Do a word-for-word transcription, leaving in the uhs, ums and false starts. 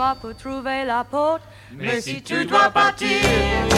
toi pour trouver la porte. Mais si tu dois partir,